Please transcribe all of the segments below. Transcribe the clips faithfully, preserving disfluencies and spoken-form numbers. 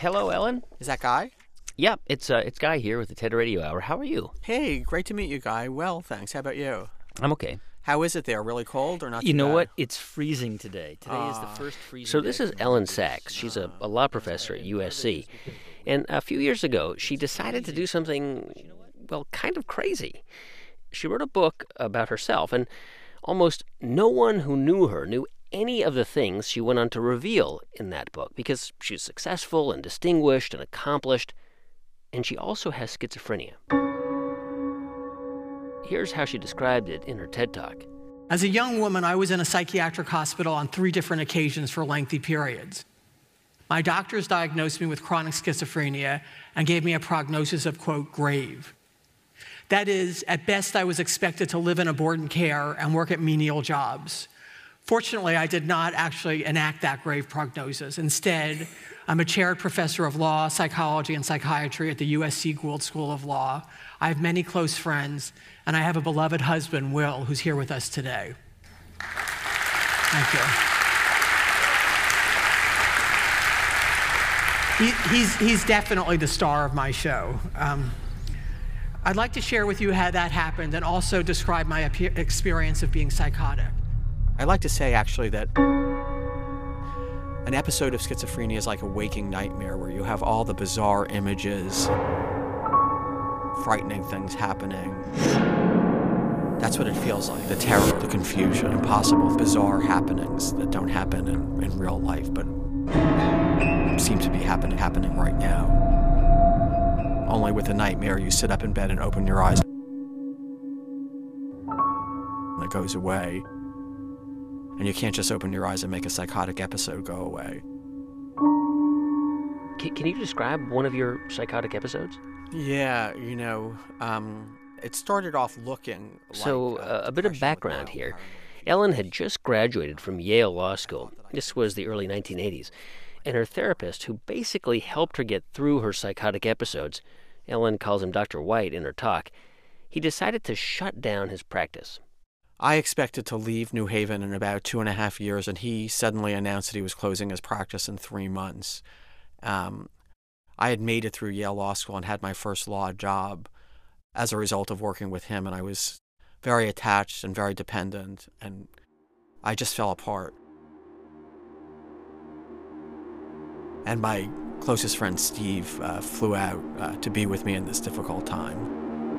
Hello, Ellen. Is that Guy? Yeah, it's uh, it's Guy here with the TED Radio Hour. How are you? Hey, great to meet you, Guy. Well, thanks. How about you? I'm okay. How is it there? Really cold or not? You too know bad? what? It's freezing today. Today Ah. is the first freezing So day this is since Ellen August. Sachs. She's a, a law professor at U S C. And a few years ago, she decided to do something, well, kind of crazy. She wrote a book about herself, and almost no one who knew her knew any of the things she went on to reveal in that book, because she's successful and distinguished and accomplished, and she also has schizophrenia. Here's how she described it in her TED Talk. As a young woman, I was in a psychiatric hospital on three different occasions for lengthy periods. My doctors diagnosed me with chronic schizophrenia and gave me a prognosis of, quote, grave. That is, at best, I was expected to live in a board and care and work at menial jobs. Fortunately, I did not actually enact that grave prognosis. Instead, I'm a chaired professor of law, psychology, and psychiatry at the U S C Gould School of Law. I have many close friends, and I have a beloved husband, Will, who's here with us today. Thank you. He, he's, he's definitely the star of my show. Um, I'd like to share with you how that happened and also describe my ape- experience of being psychotic. I'd like to say, actually, that an episode of schizophrenia is like a waking nightmare where you have all the bizarre images, frightening things happening. That's what it feels like. The terror, the confusion, impossible, bizarre happenings that don't happen in, in real life, but seem to be happening, happening right now. Only with a nightmare, you sit up in bed and open your eyes, and it goes away. And you can't just open your eyes and make a psychotic episode go away. Can, can you describe one of your psychotic episodes? Yeah, you know, um, it started off looking like... So, uh, uh, a bit of depression background with here. mild Ellen had just graduated from Yale Law School. This was the early nineteen eighties. And her therapist, who basically helped her get through her psychotic episodes, Ellen calls him Doctor White in her talk, he decided to shut down his practice. I expected to leave New Haven in about two and a half years, and he suddenly announced that he was closing his practice in three months. Um, I had made it through Yale Law School and had my first law job as a result of working with him, and I was very attached and very dependent, and I just fell apart. And my closest friend, Steve, uh, flew out uh, to be with me in this difficult time.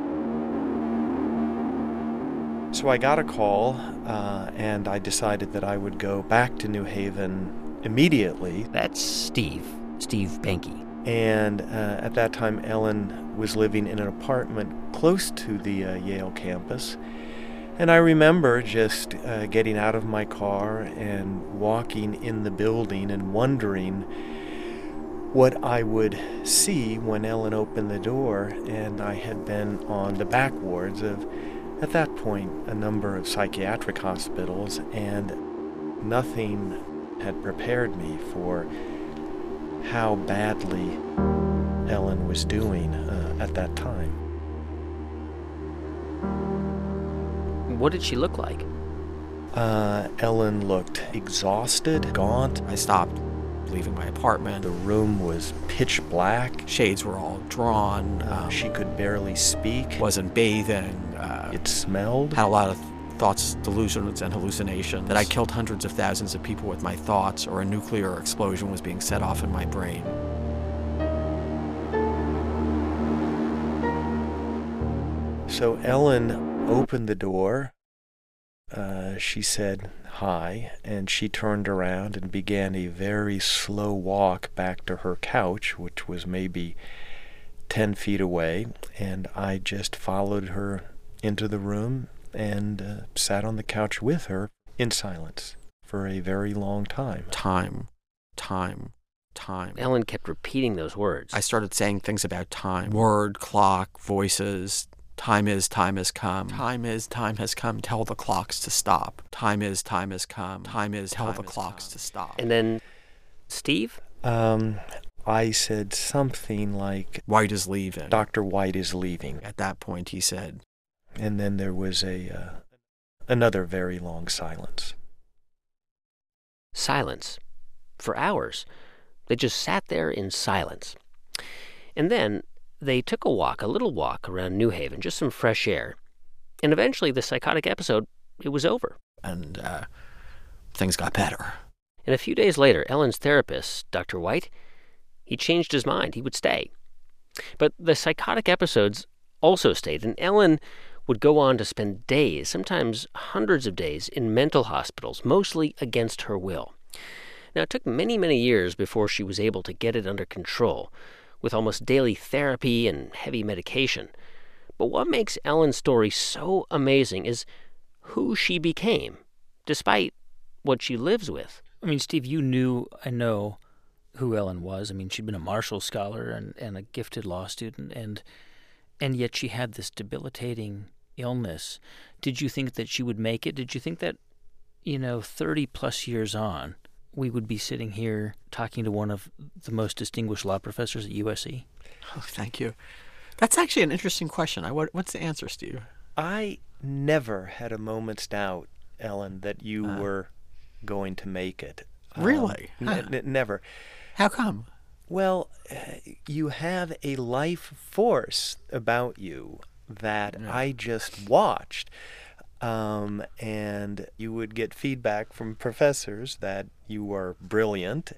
So I got a call, uh, and I decided that I would go back to New Haven immediately. That's Steve, Steve Benke. And uh, at that time, Ellen was living in an apartment close to the uh, Yale campus. And I remember just uh, getting out of my car and walking in the building and wondering what I would see when Ellen opened the door. And I had been on the back wards of, at that point, a number of psychiatric hospitals, and nothing had prepared me for how badly Ellen was doing uh, at that time. What did she look like? Uh, Ellen looked exhausted, gaunt. I stopped leaving my apartment. The room was pitch black. Shades were all drawn. Uh, Um, she could barely speak. wasn't bathing. Uh, It smelled. had a lot of thoughts, delusions, and hallucinations. That I killed hundreds of thousands of people with my thoughts, or a nuclear explosion was being set off in my brain. So Ellen opened the door. Uh, she said hi, and she turned around and began a very slow walk back to her couch, which was maybe ten feet away, and I just followed her into the room and uh, sat on the couch with her in silence for a very long time. Time, time, time. Ellen kept repeating those words. I started saying things about time. Word, clock, voices. Time is, time has come. Time is, time has come. Tell the clocks to stop. Time is, time has come. Time is, tell the clocks to stop. And then, Steve? Um, I said something like, White is leaving. Doctor White is leaving. At that point, he said. And then there was a uh, another very long silence. Silence. For hours. They just sat there in silence. And then they took a walk, a little walk around New Haven, just some fresh air. And eventually the psychotic episode, it was over. And uh, things got better. And a few days later, Ellen's therapist, Doctor White, he changed his mind. He would stay. But the psychotic episodes also stayed, and Ellen would go on to spend days, sometimes hundreds of days, in mental hospitals, mostly against her will. Now, it took many, many years before she was able to get it under control, with almost daily therapy and heavy medication. But what makes Ellen's story so amazing is who she became, despite what she lives with. I mean, Steve, you knew, I know, who Ellen was. I mean, she'd been a Marshall Scholar and, and a gifted law student, and and yet she had this debilitating illness. Did you think that she would make it? Did you think that, you know, thirty-plus years on, we would be sitting here talking to one of the most distinguished law professors at U S C? Oh, thank you. That's actually an interesting question. I, what, what's the answer, Steve? I never had a moment's doubt, Ellen, that you uh, were going to make it. Really? Um, huh. n- n- never. How come? Well, uh, you have a life force about you that yeah. I just watched. Um, and you would get feedback from professors that you were brilliant.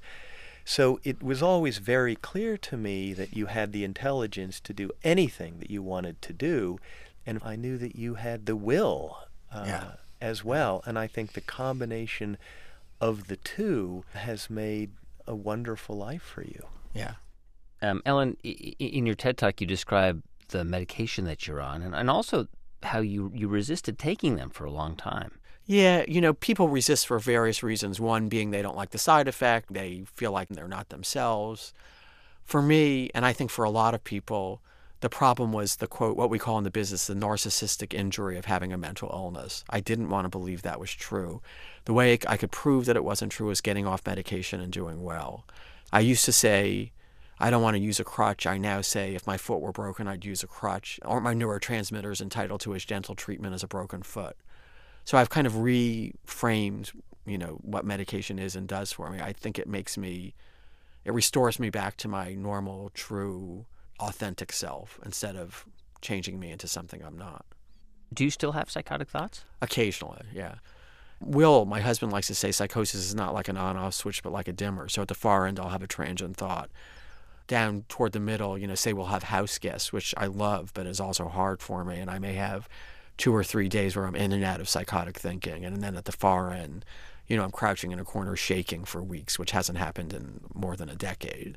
So it was always very clear to me that you had the intelligence to do anything that you wanted to do. And I knew that you had the will uh, yeah. as well. And I think the combination of the two has made a wonderful life for you. Yeah. Um, Ellen, in your TED Talk, you describe the medication that you're on and, and also how you, you resisted taking them for a long time. Yeah, you know, people resist for various reasons. One being they don't like the side effect. They feel like they're not themselves. For me, and I think for a lot of people, the problem was the, quote, what we call in the business, the narcissistic injury of having a mental illness. I didn't want to believe that was true. The way I could prove that it wasn't true was getting off medication and doing well. I used to say, I don't want to use a crutch. I now say if my foot were broken, I'd use a crutch. Aren't my neurotransmitters entitled to as gentle treatment as a broken foot? So I've kind of reframed, you know, what medication is and does for me. I think it makes me, it restores me back to my normal, true, authentic self instead of changing me into something I'm not. Do you still have psychotic thoughts? Occasionally, yeah. Will, my husband, likes to say psychosis is not like an on-off switch, but like a dimmer. So at the far end, I'll have a transient thought. Down toward the middle, you know, say we'll have house guests, which I love, but is also hard for me. And I may have two or three days where I'm in and out of psychotic thinking. And then at the far end, you know, I'm crouching in a corner shaking for weeks, which hasn't happened in more than a decade.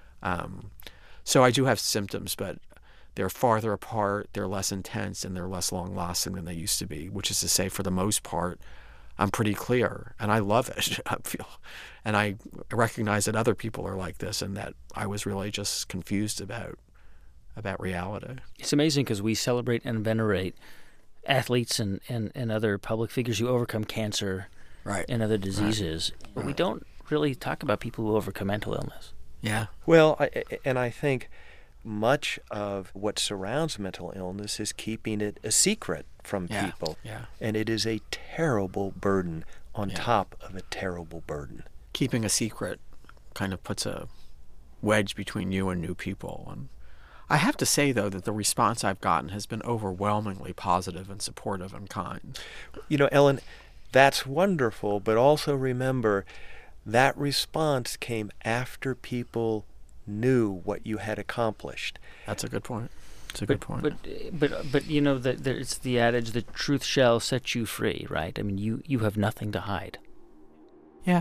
Um, so I do have symptoms, but they're farther apart, they're less intense, and they're less long-lasting than they used to be, which is to say, for the most part, I'm pretty clear, and I love it. I feel, and I recognize that other people are like this, and that I was really just confused about about reality. It's amazing because we celebrate and venerate athletes and, and, and other public figures who overcome cancer right. and other diseases, right. but right. we don't really talk about people who overcome mental illness. Yeah. Well, I, and I think much of what surrounds mental illness is keeping it a secret from yeah. people. Yeah. And it is a terrible burden on yeah. top of a terrible burden. Keeping a secret kind of puts a wedge between you and new people. And I have to say, though, that the response I've gotten has been overwhelmingly positive and supportive and kind. You know, Ellen, that's wonderful, but also remember that response came after people knew what you had accomplished. That's a good point. That's a but, good point. But, but, but you know, the, the, it's the adage, the truth shall set you free, right? I mean, you, you have nothing to hide. Yeah.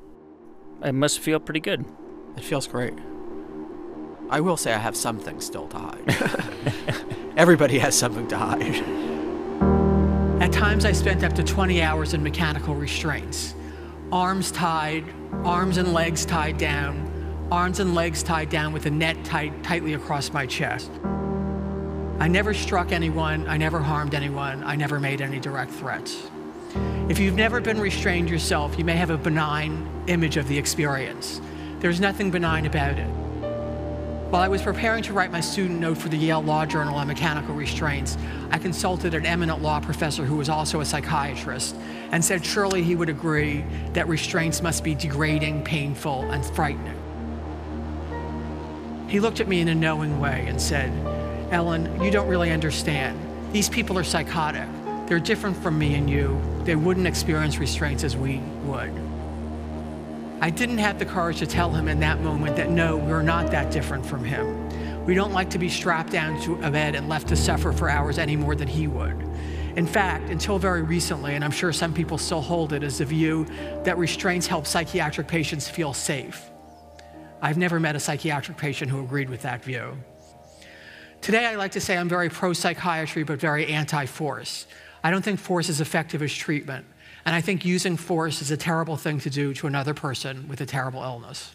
It must feel pretty good. It feels great. I will say I have some things still to hide. Everybody has something to hide. At times I spent up to twenty hours in mechanical restraints. Arms tied, arms and legs tied down, arms and legs tied down with a net tied tightly across my chest. I never struck anyone, I never harmed anyone, I never made any direct threats. If you've never been restrained yourself, you may have a benign image of the experience. There's nothing benign about it. While I was preparing to write my student note for the Yale Law Journal on mechanical restraints, I consulted an eminent law professor who was also a psychiatrist and said surely he would agree that restraints must be degrading, painful, and frightening. He looked at me in a knowing way and said, "Ellen, you don't really understand. These people are psychotic. They're different from me and you. They wouldn't experience restraints as we would." I didn't have the courage to tell him in that moment that no, we're not that different from him. We don't like to be strapped down to a bed and left to suffer for hours any more than he would. In fact, until very recently, and I'm sure some people still hold it, as the view that restraints help psychiatric patients feel safe. I've never met a psychiatric patient who agreed with that view. Today, I like to say I'm very pro-psychiatry, but very anti-force. I don't think force is effective as treatment, and I think using force is a terrible thing to do to another person with a terrible illness.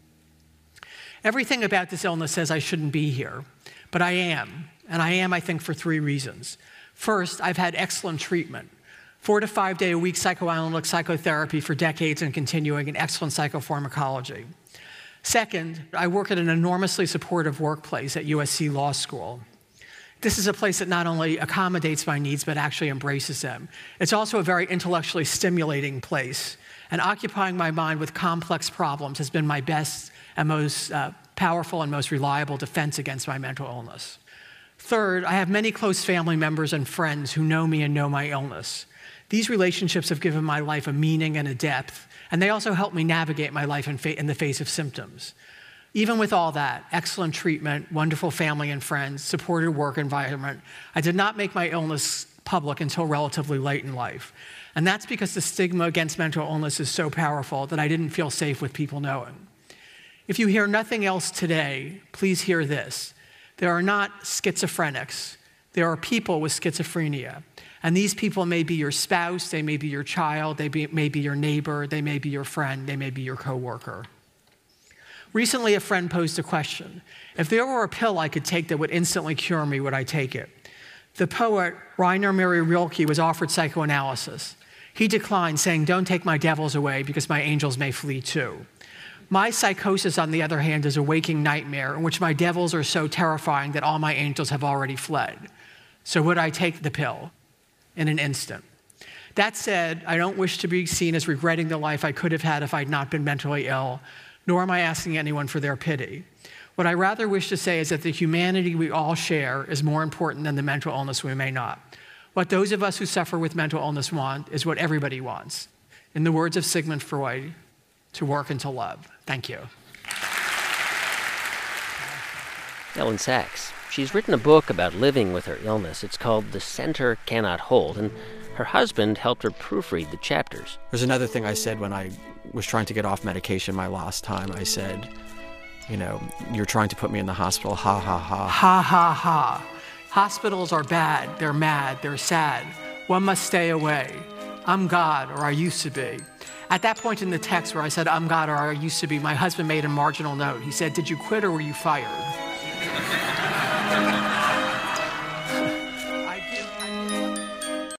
Everything about this illness says I shouldn't be here, but I am, and I am, I think, for three reasons. First, I've had excellent treatment. Four to five day a week psychoanalytic psychotherapy for decades and continuing in excellent psychopharmacology. Second, I work at an enormously supportive workplace at U S C Law School. This is a place that not only accommodates my needs, but actually embraces them. It's also a very intellectually stimulating place, and occupying my mind with complex problems has been my best and most uh, powerful and most reliable defense against my mental illness. Third, I have many close family members and friends who know me and know my illness. These relationships have given my life a meaning and a depth, and they also help me navigate my life in, fa- in the face of symptoms. Even with all that, excellent treatment, wonderful family and friends, supportive work environment, I did not make my illness public until relatively late in life. And that's because the stigma against mental illness is so powerful that I didn't feel safe with people knowing. If you hear nothing else today, please hear this. There are not schizophrenics. There are people with schizophrenia. And these people may be your spouse, they may be your child, they be, may be your neighbor, they may be your friend, they may be your coworker. Recently, a friend posed a question. If there were a pill I could take that would instantly cure me, would I take it? The poet Rainer Maria Rilke was offered psychoanalysis. He declined, saying, "Don't take my devils away because my angels may flee too." My psychosis, on the other hand, is a waking nightmare in which my devils are so terrifying that all my angels have already fled. So would I take the pill? In an instant. That said, I don't wish to be seen as regretting the life I could have had if I'd not been mentally ill, nor am I asking anyone for their pity. What I rather wish to say is that the humanity we all share is more important than the mental illness we may not. What those of us who suffer with mental illness want is what everybody wants. In the words of Sigmund Freud, to work and to love. Thank you. Ellen Sachs. She's written a book about living with her illness. It's called The Center Cannot Hold, and her husband helped her proofread the chapters. There's another thing I said when I was trying to get off medication my last time. I said, you know, you're trying to put me in the hospital, ha, ha, ha. Ha, ha, ha. Hospitals are bad, they're mad, they're sad. One must stay away. I'm God, or I used to be. At that point in the text where I said, I'm God, or I used to be, my husband made a marginal note. He said, "Did you quit or were you fired?"